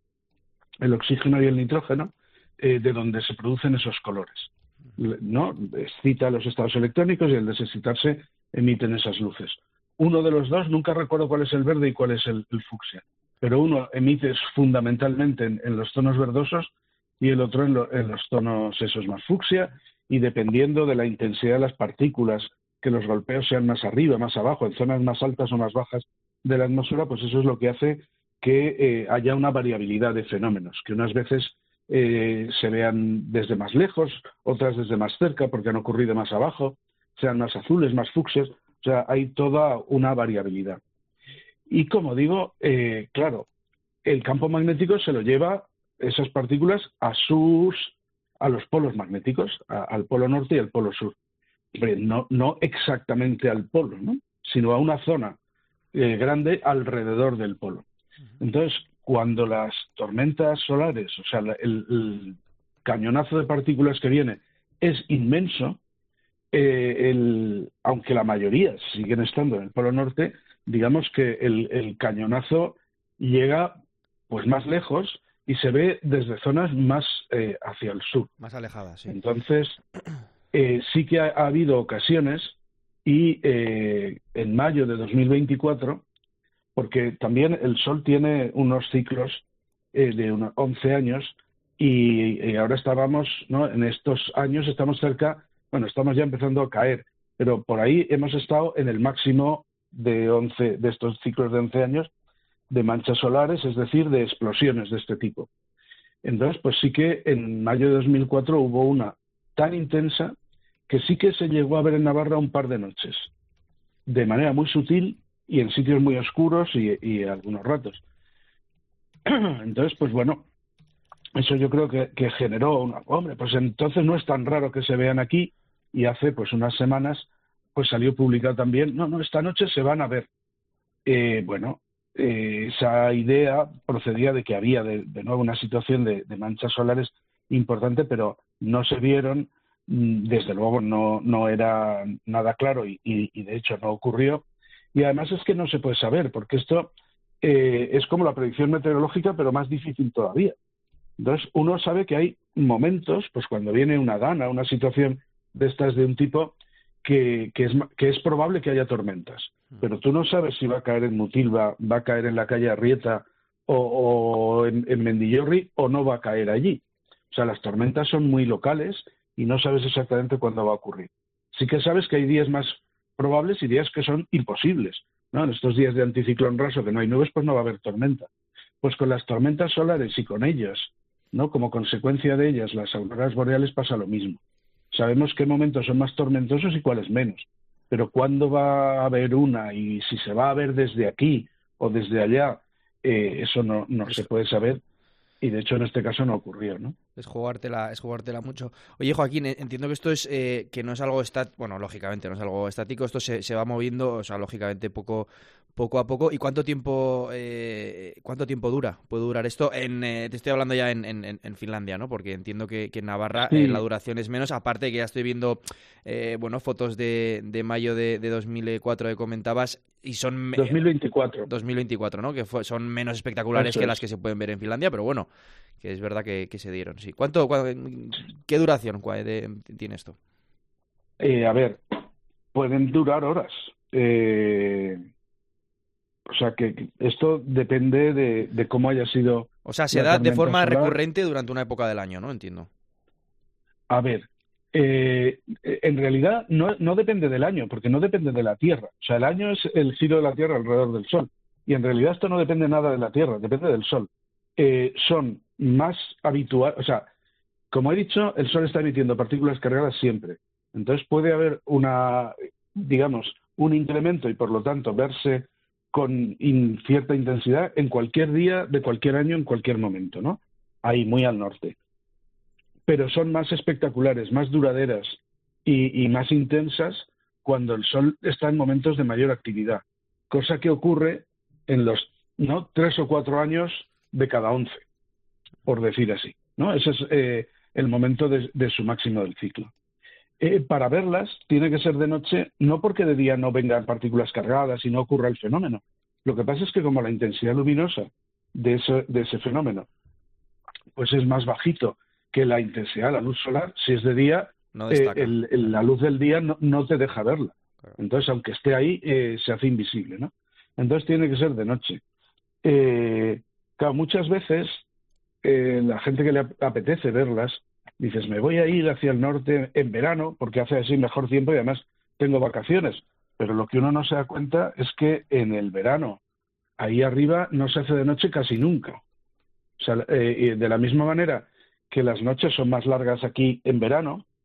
el oxígeno y el nitrógeno, de donde se producen esos colores, ¿no? Excita los estados electrónicos y al desexcitarse emiten esas luces. Uno de los dos, nunca recuerdo cuál es el verde y cuál es el fucsia, pero uno emite fundamentalmente en los tonos verdosos y el otro en los tonos esos más fucsia, y dependiendo de la intensidad de las partículas, que los golpeos sean más arriba, más abajo, en zonas más altas o más bajas de la atmósfera, pues eso es lo que hace que haya una variabilidad de fenómenos, que unas veces se vean desde más lejos, otras desde más cerca porque han ocurrido más abajo, sean más azules, más fucsias, o sea, hay toda una variabilidad. Y como digo, claro, el campo magnético se lo lleva esas partículas a los polos magnéticos, al polo norte y al polo sur. No exactamente al polo, ¿no? Sino a una zona grande alrededor del polo. Entonces, cuando las tormentas solares, o sea, el cañonazo de partículas que viene es inmenso, aunque la mayoría siguen estando en el polo norte, digamos que el cañonazo llega pues más lejos y se ve desde zonas más hacia el sur. Más alejadas, sí. Entonces, sí que ha habido ocasiones y en mayo de 2024, porque también el Sol tiene unos ciclos de unos 11 años y ahora estábamos, ¿no? En estos años estamos cerca, bueno, estamos ya empezando a caer, pero por ahí hemos estado en el máximo de estos ciclos de 11 años de manchas solares, es decir, de explosiones de este tipo. Entonces, pues sí que en mayo de 2004 hubo una tan intensa que sí que se llegó a ver en Navarra un par de noches, de manera muy sutil y en sitios muy oscuros y algunos ratos. Entonces, pues bueno, eso yo creo que generó hombre, pues entonces no es tan raro que se vean aquí, y hace pues unas semanas pues salió publicado también, no, esta noche se van a ver. Esa idea procedía de que había de nuevo una situación de manchas solares importante, pero no se vieron, desde luego no era nada claro y de hecho no ocurrió. Y además es que no se puede saber, porque esto es como la predicción meteorológica, pero más difícil todavía. Entonces uno sabe que hay momentos, pues cuando viene una dana, una situación de estas de un tipo, que es probable que haya tormentas, pero tú no sabes si va a caer en Mutilva, va a caer en la calle Arrieta o en Mendillorri, o no va a caer allí. O sea, las tormentas son muy locales y no sabes exactamente cuándo va a ocurrir. Sí que sabes que hay días más probables y días que son imposibles, ¿no? En estos días de anticiclón raso que no hay nubes, pues no va a haber tormenta. Pues con las tormentas solares y con ellas, ¿no? Como consecuencia de ellas, las auroras boreales, pasa lo mismo. Sabemos qué momentos son más tormentosos y cuáles menos, pero cuándo va a haber una y si se va a ver desde aquí o desde allá, eso no se puede saber, y de hecho en este caso no ocurrió, ¿no? Es jugártela mucho. Oye, Joaquín, entiendo que esto es que no es algo bueno, lógicamente no es algo estático, esto se va moviendo, o sea, lógicamente poco a poco. ¿Y cuánto tiempo dura? ¿Puede durar esto? Te estoy hablando ya en Finlandia, ¿no? Porque entiendo que en Navarra sí. La duración es menos, aparte que ya estoy viendo fotos de mayo de 2004 que comentabas, y son 2024, ¿no? Que son menos espectaculares que las que se pueden ver en Finlandia, pero bueno, que es verdad que se dieron, sí. ¿Qué duración tiene esto? A ver, pueden durar horas. O sea que esto depende de cómo haya sido. O sea, se da de forma recurrente durante una época del año, ¿no? Entiendo. A ver, en realidad no depende del año, porque no depende de la Tierra. O sea, el año es el giro de la Tierra alrededor del Sol. Y en realidad esto no depende nada de la Tierra, depende del Sol. Son más habituales, o sea, como he dicho, el Sol está emitiendo partículas cargadas siempre. Entonces puede haber un incremento y por lo tanto verse con cierta intensidad en cualquier día de cualquier año, en cualquier momento, ¿no? Ahí muy al norte. Pero son más espectaculares, más duraderas y más intensas cuando el Sol está en momentos de mayor actividad, cosa que ocurre en los 3 o 4 años de cada 11, por decir así, ¿no? Ese es el momento de su máximo del ciclo. Para verlas tiene que ser de noche, no porque de día no vengan partículas cargadas y no ocurra el fenómeno. Lo que pasa es que como la intensidad luminosa de ese fenómeno pues es más bajito que la intensidad de la luz solar, si es de día, la luz del día no te deja verla. Entonces, aunque esté ahí, se hace invisible, ¿no? Entonces tiene que ser de noche. Claro, muchas veces la gente que le apetece verlas, dices, me voy a ir hacia el norte en verano porque hace así mejor tiempo y además tengo vacaciones. Pero lo que uno no se da cuenta es que en el verano, ahí arriba, no se hace de noche casi nunca. O sea, de la misma manera que las noches son más largas aquí en verano,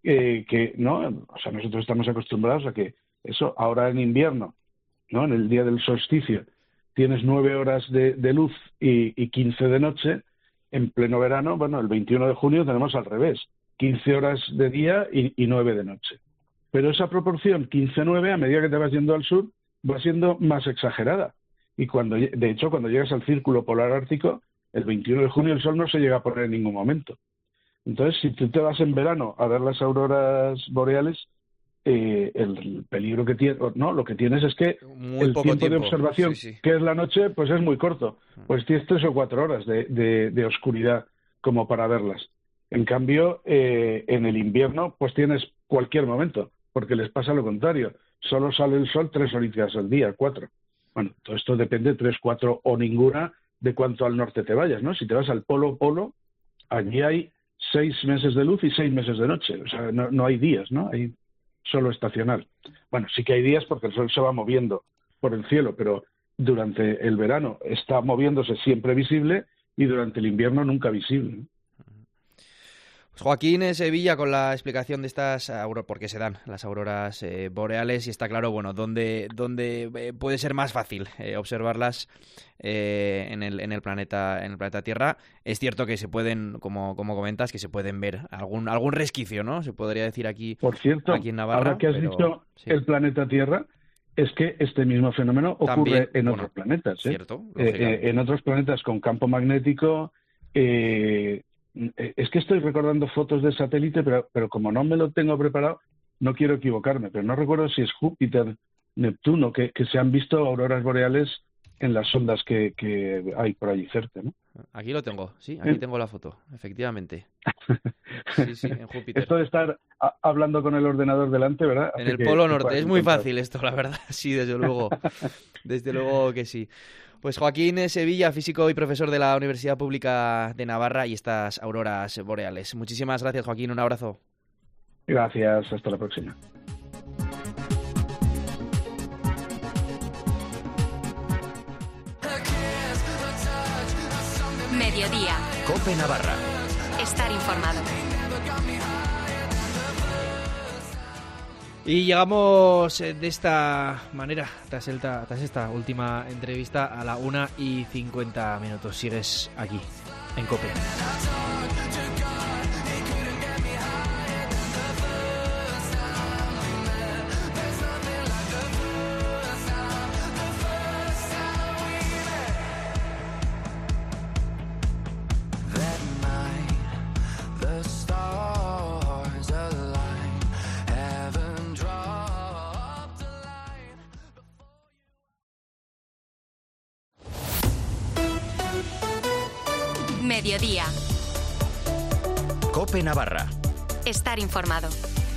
que no, o sea, nosotros estamos acostumbrados a que eso ahora en invierno, ¿no? En el día del solsticio tienes 9 horas de luz y 15 de noche. En pleno verano, bueno, el 21 de junio tenemos al revés, 15 horas de día y 9 de noche. Pero esa proporción 15-9, a medida que te vas yendo al sur, va siendo más exagerada. Y de hecho, cuando llegas al círculo polar ártico, el 21 de junio el sol no se llega a poner en ningún momento. Entonces, si tú te vas en verano a ver las auroras boreales, el peligro que tienes, no, lo que tienes es que el tiempo de observación, que es la noche, pues es muy corto. Pues tienes 3 o 4 horas de oscuridad como para verlas. En cambio, en el invierno, pues tienes cualquier momento, porque les pasa lo contrario. Solo sale el sol 3 horitas al día, 4. Bueno, todo esto depende, 3, 4 o ninguna, de cuánto al norte te vayas, ¿no? Si te vas al polo, allí hay 6 meses de luz y 6 meses de noche. O sea, no hay días, ¿no? Hay solo estacional. Bueno, sí que hay días porque el sol se va moviendo por el cielo, pero durante el verano está moviéndose siempre visible y durante el invierno nunca visible, ¿no? Pues Joaquín Sevilla con la explicación de estas por qué se dan las auroras boreales, y está claro, bueno, dónde puede ser más fácil observarlas en el planeta Tierra. Es cierto que se pueden, como comentas, que se pueden ver algún resquicio, ¿no? Se podría decir aquí. Por cierto, aquí en Navarra, ahora que has dicho sí, el planeta Tierra, es que este mismo fenómeno ocurre también en otros planetas, ¿eh? Cierto, en otros planetas con campo magnético. Es que estoy recordando fotos de satélite, pero como no me lo tengo preparado, no quiero equivocarme, pero no recuerdo si es Júpiter, Neptuno, que se han visto auroras boreales en las ondas que hay por allí cerca, ¿no? Aquí lo tengo, sí, aquí tengo la foto, efectivamente. Sí, en Júpiter. Esto de estar hablando con el ordenador delante, ¿verdad? En el Polo Norte, es muy fácil esto, la verdad, sí, desde luego que sí. Pues Joaquín Sevilla, físico y profesor de la Universidad Pública de Navarra, y estas auroras boreales. Muchísimas gracias, Joaquín, un abrazo. Gracias, hasta la próxima. Mediodía. COPE Navarra. Estar informado. Y llegamos de esta manera, tras esta última entrevista, a la 1:50. Sigues aquí, en COPE. Mediodía. COPE Navarra. Estar informado.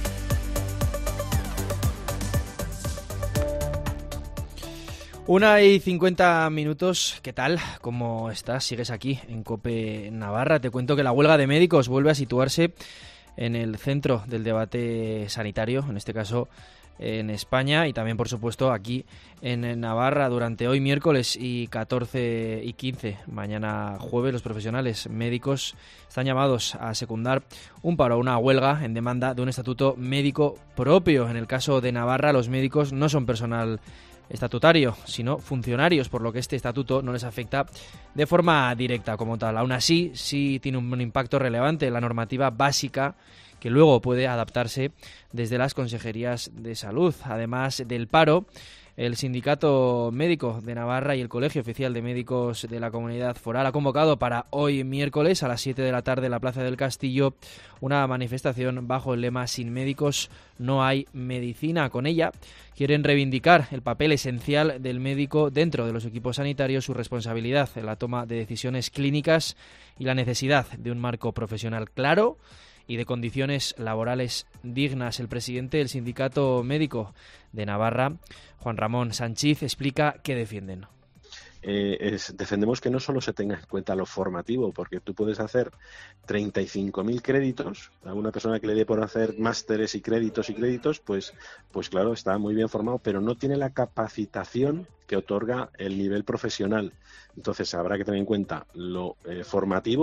Una y 50 minutos. ¿Qué tal? ¿Cómo estás? ¿Sigues aquí en COPE Navarra? Te cuento que la huelga de médicos vuelve a situarse en el centro del debate sanitario, en este caso en España, y también, por supuesto, aquí en Navarra. Durante hoy, miércoles, y 14 y 15, mañana jueves, los profesionales médicos están llamados a secundar un paro, una huelga en demanda de un estatuto médico propio. En el caso de Navarra, los médicos no son personal estatutario, sino funcionarios, por lo que este estatuto no les afecta de forma directa como tal. Aún así, sí tiene un impacto relevante en la normativa básica, que luego puede adaptarse desde las consejerías de salud. Además del paro, el Sindicato Médico de Navarra y el Colegio Oficial de Médicos de la Comunidad Foral ha convocado para hoy miércoles a las 7 de la tarde en la Plaza del Castillo una manifestación bajo el lema "Sin médicos no hay medicina". Con ella quieren reivindicar el papel esencial del médico dentro de los equipos sanitarios, su responsabilidad en la toma de decisiones clínicas y la necesidad de un marco profesional claro y de condiciones laborales dignas. El presidente del Sindicato Médico de Navarra, Juan Ramón Sánchez, explica qué defienden. Defendemos que no solo se tenga en cuenta lo formativo, porque tú puedes hacer 35.000 créditos, a una persona que le dé por hacer másteres y créditos, pues claro, está muy bien formado, pero no tiene la capacitación que otorga el nivel profesional. Entonces habrá que tener en cuenta lo formativo,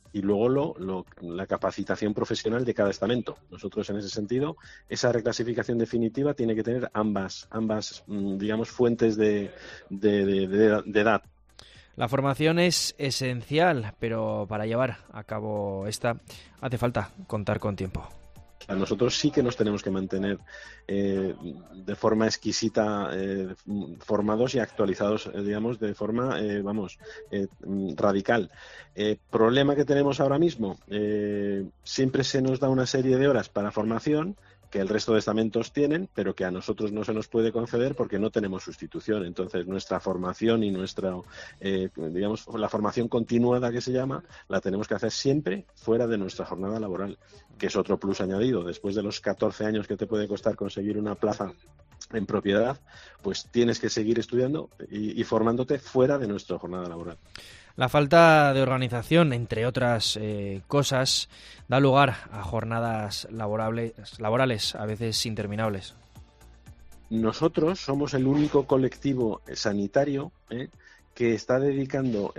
y luego la capacitación profesional de cada estamento. Nosotros, en ese sentido, esa reclasificación definitiva tiene que tener ambas digamos, fuentes de edad. La formación es esencial, pero para llevar a cabo esta hace falta contar con tiempo. Nosotros sí que nos tenemos que mantener de forma exquisita formados y actualizados, digamos, de forma, radical. Problema que tenemos ahora mismo, siempre se nos da una serie de horas para formación que el resto de estamentos tienen, pero que a nosotros no se nos puede conceder porque no tenemos sustitución. Entonces, nuestra formación y nuestra, digamos, la formación continuada que se llama, la tenemos que hacer siempre fuera de nuestra jornada laboral, que es otro plus añadido. Después de los 14 años que te puede costar conseguir una plaza en propiedad, pues tienes que seguir estudiando y formándote fuera de nuestra jornada laboral. La falta de organización, entre otras cosas, da lugar a jornadas laborales a veces interminables. Nosotros somos el único colectivo sanitario que está dedicando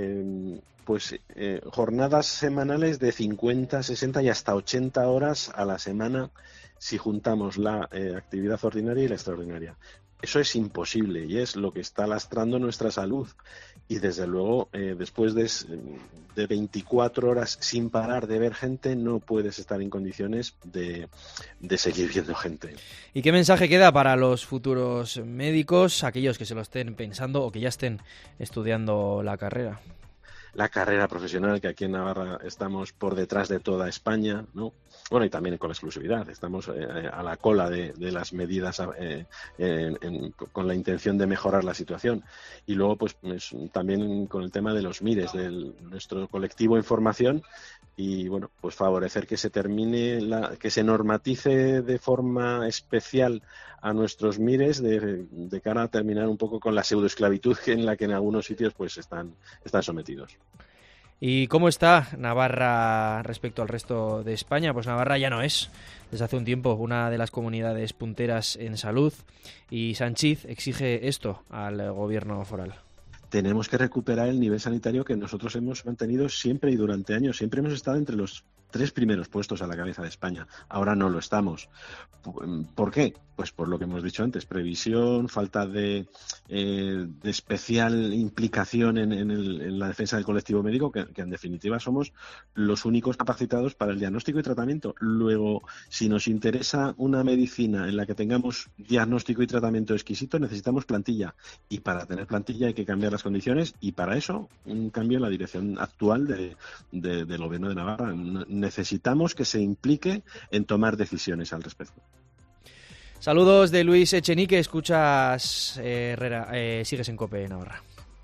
jornadas semanales de 50, 60 y hasta 80 horas a la semana si juntamos la actividad ordinaria y la extraordinaria. Eso es imposible y es lo que está lastrando nuestra salud. Y desde luego, después de 24 horas sin parar de ver gente, no puedes estar en condiciones de seguir viendo gente. ¿Y qué mensaje queda para los futuros médicos, aquellos que se lo estén pensando o que ya estén estudiando la carrera? La carrera profesional, que aquí en Navarra estamos por detrás de toda España, ¿no? Bueno, y también con la exclusividad. Estamos a la cola de las medidas con la intención de mejorar la situación. Y luego, pues también con el tema de los MIRES, de nuestro colectivo en formación, y bueno, pues favorecer que se termine, que se normatice de forma especial a nuestros MIRES de cara a terminar un poco con la pseudoesclavitud en la que en algunos sitios pues están sometidos. ¿Y cómo está Navarra respecto al resto de España? Pues Navarra ya no es, desde hace un tiempo, una de las comunidades punteras en salud, y Sanchis exige esto al gobierno foral. Tenemos que recuperar el nivel sanitario que nosotros hemos mantenido siempre y durante años. Siempre hemos estado entre los 3 primeros puestos a la cabeza de España. Ahora no lo estamos. ¿Por qué? Pues por lo que hemos dicho antes, previsión, falta de especial implicación en la defensa del colectivo médico, que en definitiva somos los únicos capacitados para el diagnóstico y tratamiento. Luego, si nos interesa una medicina en la que tengamos diagnóstico y tratamiento exquisito, necesitamos plantilla. Y para tener plantilla hay que cambiar las condiciones, y para eso un cambio en la dirección actual del gobierno de Navarra. Necesitamos que se implique en tomar decisiones al respecto. Saludos de Luis Echenique, escuchas Herrera, sigues en COPE Navarra.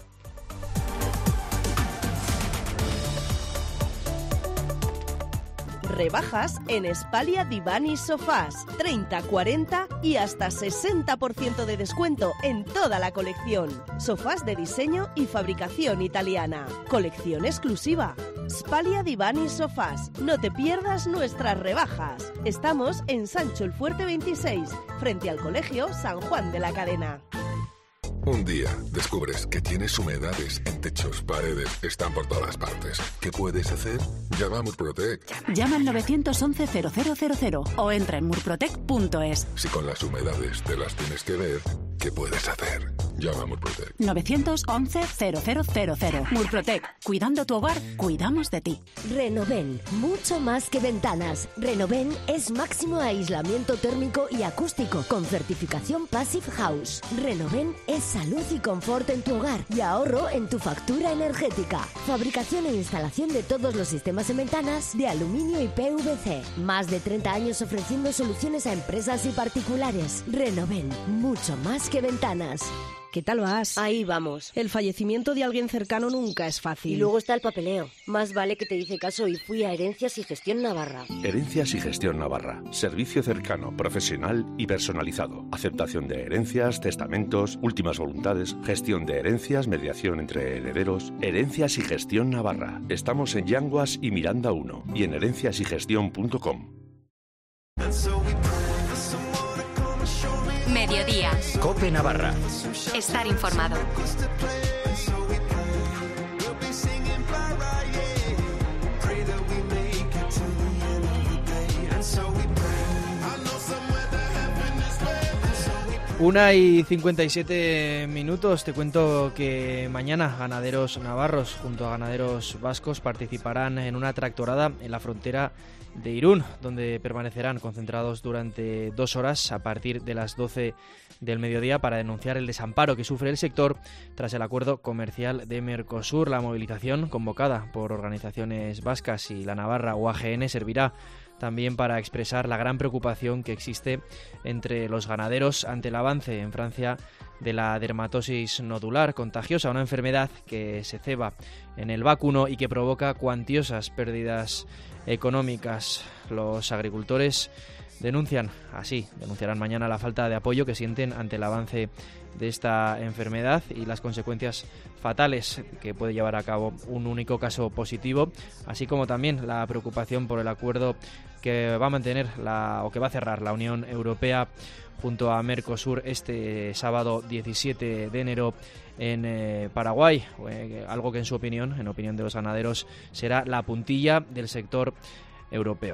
Rebajas en Spalia Diván y Sofás. 30, 40 y hasta 60% de descuento en toda la colección. Sofás de diseño y fabricación italiana. Colección exclusiva. Spalia Diván y Sofás. No te pierdas nuestras rebajas. Estamos en Sancho el Fuerte 26, frente al Colegio San Juan de la Cadena. Un día descubres que tienes humedades en techos, paredes, están por todas partes. ¿Qué puedes hacer? Llama a Murprotec. Llama al 911-0000 o entra en murprotec.es. Si con las humedades te las tienes que ver, ¿qué puedes hacer? Llama a Murprotec. 911-0000. Murprotec. Cuidando tu hogar, cuidamos de ti. Renoven. Mucho más que ventanas. Renoven es máximo aislamiento térmico y acústico con certificación Passive House. Renoven es salud y confort en tu hogar y ahorro en tu factura energética. Fabricación e instalación de todos los sistemas en ventanas de aluminio y PVC. Más de 30 años ofreciendo soluciones a empresas y particulares. Renoven. Mucho más que ventanas. ¿Qué tal vas? Ahí vamos. El fallecimiento de alguien cercano nunca es fácil. Y luego está el papeleo. Más vale que te hice caso y fui a Herencias y Gestión Navarra. Herencias y Gestión Navarra. Servicio cercano, profesional y personalizado. Aceptación de herencias, testamentos, últimas voluntades, gestión de herencias, mediación entre herederos. Herencias y Gestión Navarra. Estamos en Yanguas y Miranda 1 y en herenciasygestión.com. Mediodía. COPE Navarra. Estar informado. 1:57. Te cuento que mañana ganaderos navarros junto a ganaderos vascos participarán en una tractorada en la frontera de Irún, donde permanecerán concentrados durante 2 horas a partir de las 12 del mediodía para denunciar el desamparo que sufre el sector tras el acuerdo comercial de Mercosur. La movilización, convocada por organizaciones vascas y la navarra UAGN, servirá también para expresar la gran preocupación que existe entre los ganaderos ante el avance en Francia de la dermatosis nodular contagiosa, una enfermedad que se ceba en el vacuno y que provoca cuantiosas pérdidas económicas. Los agricultores denunciarán mañana la falta de apoyo que sienten ante el avance de esta enfermedad y las consecuencias fatales que puede llevar a cabo un único caso positivo, así como también la preocupación por el acuerdo que va a mantener que va a cerrar la Unión Europea junto a Mercosur este sábado 17 de enero en Paraguay, algo que en opinión de los ganaderos, será la puntilla del sector europeo.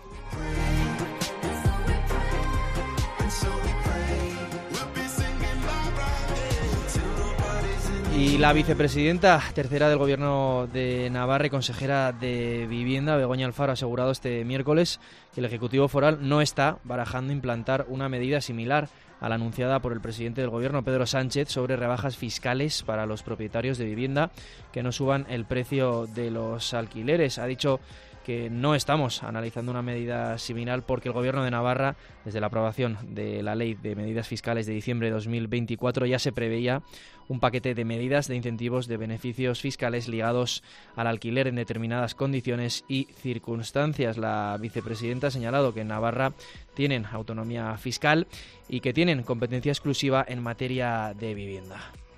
Y la vicepresidenta tercera del Gobierno de Navarra y consejera de Vivienda, Begoña Alfaro, ha asegurado este miércoles que el Ejecutivo Foral no está barajando implantar una medida similar a la anunciada por el presidente del Gobierno, Pedro Sánchez, sobre rebajas fiscales para los propietarios de vivienda que no suban el precio de los alquileres. Ha dicho que no estamos analizando una medida similar porque el Gobierno de Navarra, desde la aprobación de la Ley de Medidas Fiscales de diciembre de 2024, ya se preveía un paquete de medidas de incentivos de beneficios fiscales ligados al alquiler en determinadas condiciones y circunstancias. La vicepresidenta ha señalado que en Navarra tienen autonomía fiscal y que tienen competencia exclusiva en materia de vivienda.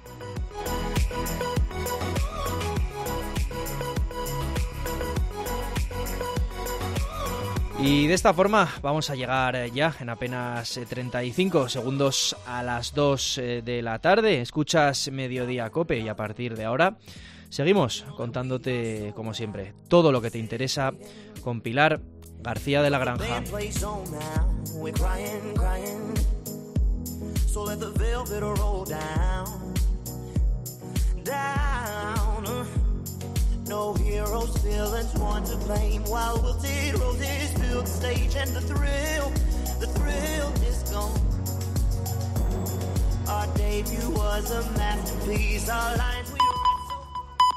Y de esta forma vamos a llegar ya en apenas 35 segundos a las 2 de la tarde. Escuchas Mediodía COPE y a partir de ahora seguimos contándote, como siempre, todo lo que te interesa con Pilar García de la Granja. No heroes, villains, one to blame. While wilted roses fill the stage, and the thrill is gone. Our debut was a masterpiece. Our